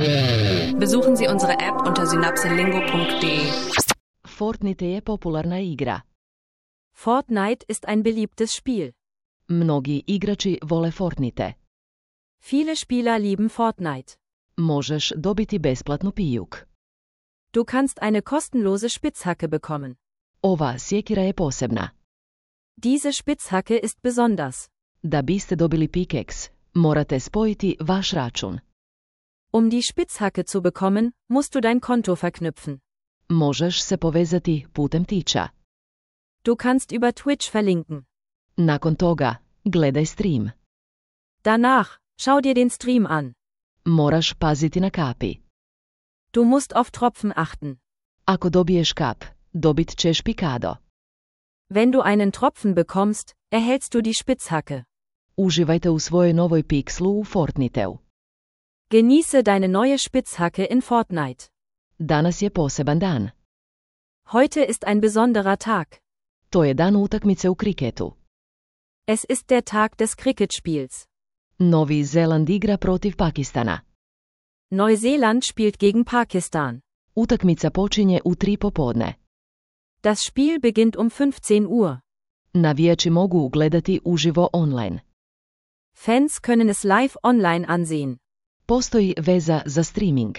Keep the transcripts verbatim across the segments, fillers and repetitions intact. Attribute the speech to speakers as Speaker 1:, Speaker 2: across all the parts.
Speaker 1: Besuchen Sie unsere App unter synapselingo punkt de.
Speaker 2: Fortnite je popularna igra.
Speaker 3: Fortnite ist ein beliebtes Spiel.
Speaker 2: Mnogi igrači vole Fortnite.
Speaker 3: Viele Spieler lieben Fortnite.
Speaker 2: Možeš dobiti besplatnu pijuk.
Speaker 3: Du kannst eine kostenlose Spitzhacke bekommen.
Speaker 2: Ova sjekira je posebna.
Speaker 3: Diese Spitzhacke ist besonders.
Speaker 2: Da biste dobili pikeks, morate spojiti vaš račun.
Speaker 3: Um die Spitzhacke zu bekommen, musst du dein Konto verknüpfen.
Speaker 2: Možeš se povezati putem tiča.
Speaker 3: Du kannst über Twitch verlinken.
Speaker 2: Nakon toga, gledaj stream.
Speaker 3: Danach, schau dir den Stream an.
Speaker 2: Moraš paziti na kapi.
Speaker 3: Du musst auf Tropfen achten.
Speaker 2: Ako dobiješ kap, dobit ćeš pikado.
Speaker 3: Wenn du einen Tropfen bekommst, erhältst du die Spitzhacke.
Speaker 2: Uživajte u svojoj novoj pikslu u Fortniteu.
Speaker 3: Genieße deine neue Spitzhacke in Fortnite.
Speaker 2: Danas je poseban dan.
Speaker 3: Heute ist ein besonderer Tag.
Speaker 2: To je dan utakmice u kriketu.
Speaker 3: Es ist der Tag des Cricketspiels.
Speaker 2: Novi Zeland igra protiv Pakistana.
Speaker 3: Neuseeland spielt gegen Pakistan.
Speaker 2: Utakmica počinje u tri popodne.
Speaker 3: Das Spiel beginnt um fünfzehn Uhr.
Speaker 2: Navijači mogu gledati uživo online.
Speaker 3: Fans können es live online ansehen.
Speaker 2: Postoji veza za streaming.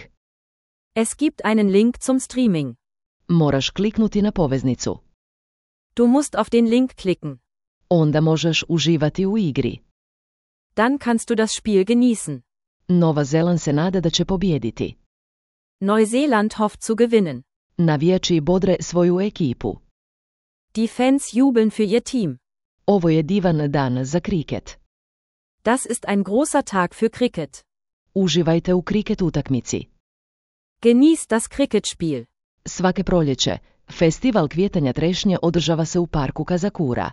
Speaker 3: Es gibt einen Link zum Streaming.
Speaker 2: Moraš kliknuti na poveznicu.
Speaker 3: Du musst auf den Link klicken.
Speaker 2: Onda možeš uživati u igri.
Speaker 3: Dann kannst du das Spiel genießen.
Speaker 2: Nova Zeland se nada da će pobijediti.
Speaker 3: Neuseeland hofft zu gewinnen.
Speaker 2: Navijači bodre svoju ekipu.
Speaker 3: Die Fans jubeln für ihr Team.
Speaker 2: Ovo je divan dan za kriket.
Speaker 3: Das ist ein großer Tag für Cricket.
Speaker 2: Uživajte u kriket utakmici.
Speaker 3: Genieß das Cricketspiel.
Speaker 2: Svake proljeće, festival kvijetanja trešnje održava se u parku Kazakura.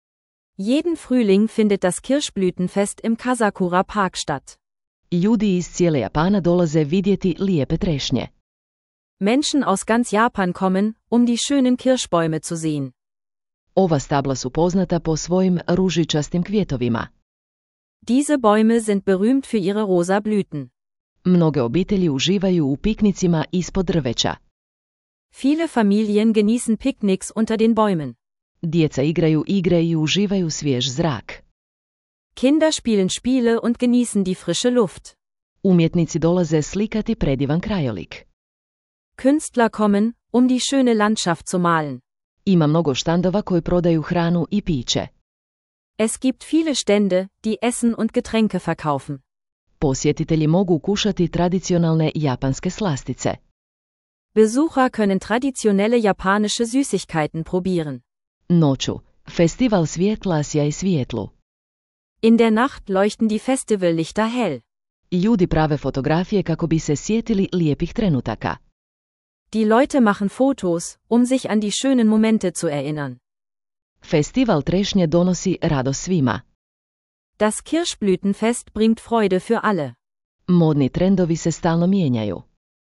Speaker 3: Jeden Frühling findet das Kirschblütenfest im Kazakura Park statt.
Speaker 2: Ljudi iz cijele Japana dolaze vidjeti lijepe trešnje.
Speaker 3: Menschen aus ganz Japan kommen, um die schönen Kirschbäume zu sehen.
Speaker 2: Ova stabla su poznata po svojim ružičastim kvjetovima.
Speaker 3: Diese Bäume sind berühmt für ihre rosa Blüten.
Speaker 2: Mnoge obitelji uživaju u piknicima ispod drveća.
Speaker 3: Viele Familien genießen Picknicks unter den Bäumen.
Speaker 2: Djeca igraju igre i uživaju svjež zrak.
Speaker 3: Kinder spielen Spiele und genießen die frische Luft.
Speaker 2: Umjetnici dolaze slikati predivan krajolik.
Speaker 3: Künstler kommen, um die schöne Landschaft zu malen.
Speaker 2: Ima mnogo štandova koji prodaju hranu i piće.
Speaker 3: Es gibt viele Stände, die Essen und Getränke verkaufen.
Speaker 2: Posjetitelji mogu kušati tradicionalne japanske slastice.
Speaker 3: Besucher können traditionelle japanische Süßigkeiten probieren.
Speaker 2: Noću, festival svjetla sjaj svijetlu.
Speaker 3: In der Nacht leuchten die Festivallichter hell.
Speaker 2: Ljudi prave fotografije kako bi se sjetili lijepih trenutaka.
Speaker 3: Die Leute machen Fotos, um sich an die schönen Momente zu erinnern.
Speaker 2: Festival trešnje donosi radost svima.
Speaker 3: Das Kirschblütenfest bringt Freude für alle.
Speaker 2: Modni trendovi se stalno mijenjaju.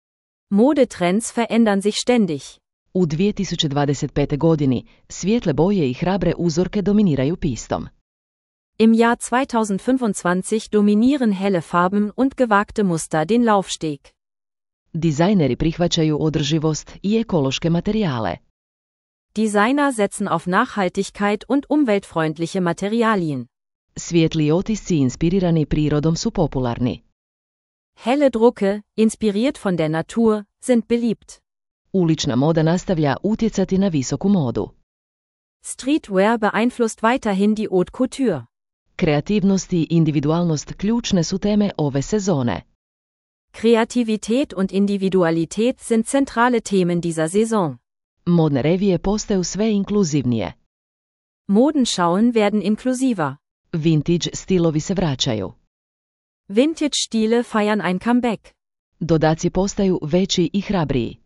Speaker 3: Modetrends verändern sich ständig.
Speaker 2: U dvije tisuće dvadeset pete. godini, svijetle boje i hrabre uzorke dominiraju pistom.
Speaker 3: Im Jahr zweitausendfünfundzwanzig dominieren helle Farben und gewagte Muster den Laufsteg.
Speaker 2: Dizajneri prihvaćaju održivost i ekološke materijale.
Speaker 3: Designer setzen auf Nachhaltigkeit und umweltfreundliche Materialien.
Speaker 2: Svijetli otisci inspirirani prirodom su popularni.
Speaker 3: Helle Drucke, inspiriert von der Natur, sind beliebt.
Speaker 2: Ulična moda nastavlja utjecati na visoku modu.
Speaker 3: Streetwear beeinflusst weiterhin die Haute Couture.
Speaker 2: Kreativnost i individualnost ključne su teme ove sezone.
Speaker 3: Kreativität und Individualität sind zentrale Themen dieser Saison.
Speaker 2: Modne revije postaju sve inkluzivnije.
Speaker 3: Modenschauen werden inklusiver.
Speaker 2: Vintage stilovi se vraćaju.
Speaker 3: Vintage Stile feiern ein Comeback.
Speaker 2: Dodaci postaju veći i hrabriji.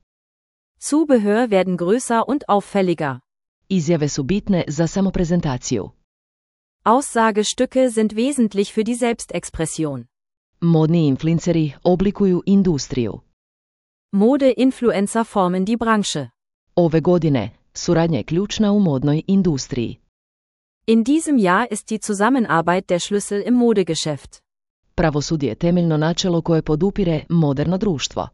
Speaker 3: Zubehör werden größer und auffälliger.
Speaker 2: Izjave su bitne za samoprezentaciju.
Speaker 3: Aussagestücke sind wesentlich für die Selbstexpression.
Speaker 2: Modni influenceri oblikuju industriju.
Speaker 3: Mode-Influencer formen die Branche.
Speaker 2: Ove godine, suradnja je ključna u modnoj industriji.
Speaker 3: In diesem Jahr ist die Zusammenarbeit der Schlüssel im Modegeschäft.
Speaker 2: Pravosudje je temeljno načelo koje podupire moderno društvo.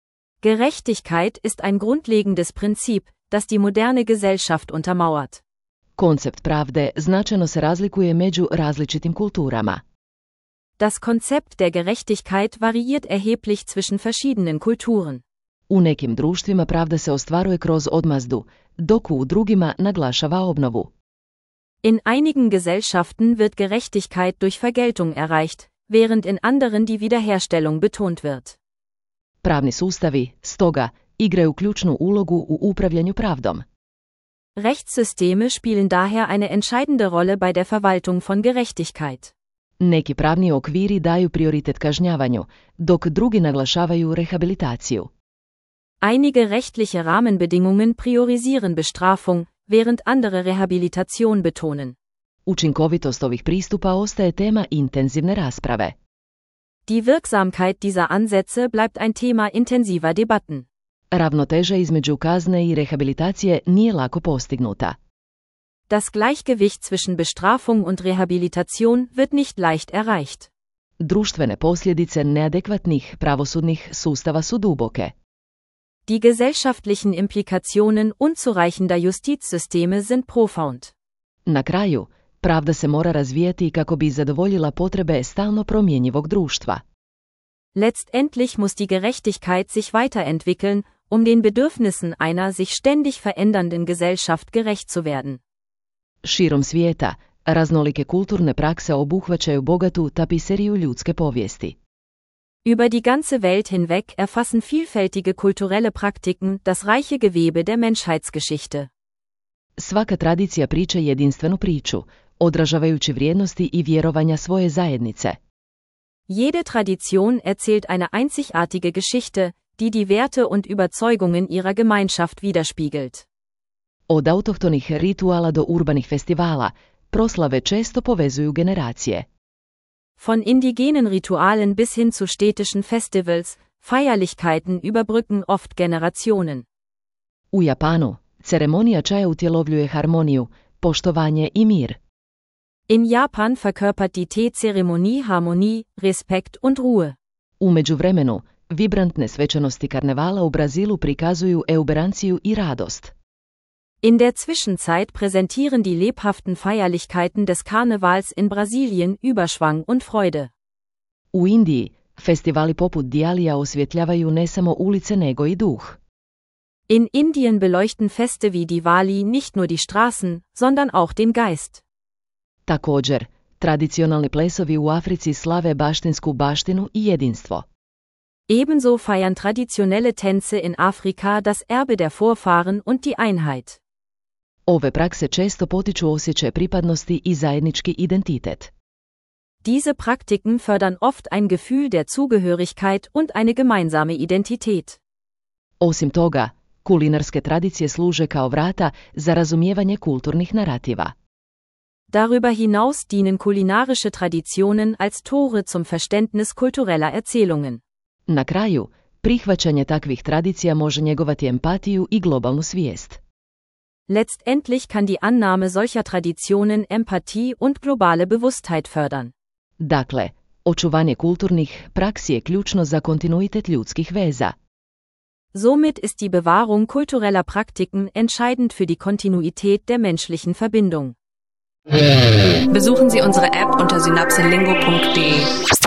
Speaker 3: Gerechtigkeit ist ein grundlegendes Prinzip, das die moderne Gesellschaft untermauert.
Speaker 2: Koncept pravde značajno se razlikuje među različitim kulturama.
Speaker 3: Das Konzept der Gerechtigkeit variiert erheblich zwischen verschiedenen Kulturen.
Speaker 2: U nekim društvima pravda se ostvaruje kroz odmazdu, dok u drugima naglašava obnovu.
Speaker 3: In einigen Gesellschaften wird Gerechtigkeit durch Vergeltung erreicht, während in anderen die Wiederherstellung betont wird.
Speaker 2: Pravni sustavi, stoga, igraju ključnu ulogu u upravljanju pravdom.
Speaker 3: Rechtssysteme spielen daher eine entscheidende Rolle bei der Verwaltung von Gerechtigkeit.
Speaker 2: Neki pravni okviri daju prioritet kažnjavanju, dok drugi naglašavaju rehabilitaciju.
Speaker 3: Einige rechtliche Rahmenbedingungen priorisieren Bestrafung, während andere Rehabilitation betonen.
Speaker 2: Učinkovitost ovih pristupa ostaje tema intenzivne rasprave.
Speaker 3: Die Wirksamkeit dieser Ansätze bleibt ein Thema intensiver Debatten.
Speaker 2: Ravnoteža između kazne i rehabilitacije nije lako postignuta.
Speaker 3: Das Gleichgewicht zwischen Bestrafung und Rehabilitation wird nicht leicht erreicht.
Speaker 2: Društvene posljedice neadekvatnih pravosudnih sustava su duboke.
Speaker 3: Die gesellschaftlichen Implikationen unzureichender Justizsysteme sind profound.
Speaker 2: Na kraju, pravda se mora razvijati kako bi zadovoljila potrebe stalno promjenjivog društva.
Speaker 3: Letztendlich muss die Gerechtigkeit sich weiterentwickeln, um den Bedürfnissen einer sich ständig verändernden Gesellschaft gerecht zu werden.
Speaker 2: Širom svijeta, raznolike kulturne prakse obuhvaćaju bogatu tapiseriju ljudske povijesti.
Speaker 3: Über die ganze Welt hinweg erfassen vielfältige kulturelle Praktiken das reiche Gewebe der Menschheitsgeschichte.
Speaker 2: Svaka tradicija priča jedinstvenu priču, odražavajući vrijednosti i vjerovanja svoje zajednice.
Speaker 3: Jede Tradition erzählt eine einzigartige Geschichte, die die Werte und Überzeugungen ihrer Gemeinschaft widerspiegelt.
Speaker 2: Od autohtonih rituala do urbanih festivala, proslave često povezuju generacije.
Speaker 3: Von indigenen Ritualen bis hin zu städtischen Festivals, Feierlichkeiten überbrücken oft Generationen.
Speaker 2: U Japanu, ceremonija čaja utjelovljuje harmoniju, poštovanje i mir.
Speaker 3: In Japan verkörpert die Teezeremonie Harmonie, Respekt und Ruhe.
Speaker 2: U međuvremenu, vibrantne svečanosti karnevala u Brazilu prikazuju euberanciju i radost.
Speaker 3: In der Zwischenzeit präsentieren die lebhaften Feierlichkeiten des Karnevals in Brasilien Überschwang und Freude.
Speaker 2: U Indiji, festivali poput Dialija osvjetljavaju ne samo ulice nego i duh.
Speaker 3: In Indien beleuchten Feste wie Diwali nicht nur die Straßen, sondern auch den Geist.
Speaker 2: Također, tradicionalni plesovi u Africi slave baštinsku baštinu i jedinstvo.
Speaker 3: Ebenso feiern traditionelle Tänze in Afrika das Erbe der Vorfahren und die Einheit.
Speaker 2: Ove prakse često potiču osjećaj pripadnosti i zajednički identitet.
Speaker 3: Diese Praktiken fördern oft ein Gefühl der Zugehörigkeit und eine gemeinsame Identität.
Speaker 2: Osim toga, kulinarske tradicije služe kao vrata za razumijevanje kulturnih narativa.
Speaker 3: Darüber hinaus dienen kulinarische Traditionen als Tore zum Verständnis kultureller Erzählungen.
Speaker 2: Na kraju, prihvaćanje takvih tradicija može njegovati empatiju i globalnu svijest.
Speaker 3: Letztendlich kann die Annahme solcher Traditionen Empathie und globale Bewusstheit fördern.
Speaker 2: Dakle, očuvanje kulturnih praksi je ključno za kontinuitet ljudskih veza.
Speaker 3: Somit ist die Bewahrung kultureller Praktiken entscheidend für die Kontinuität der menschlichen Verbindung.
Speaker 1: Besuchen Sie unsere App unter synapselingo punkt de.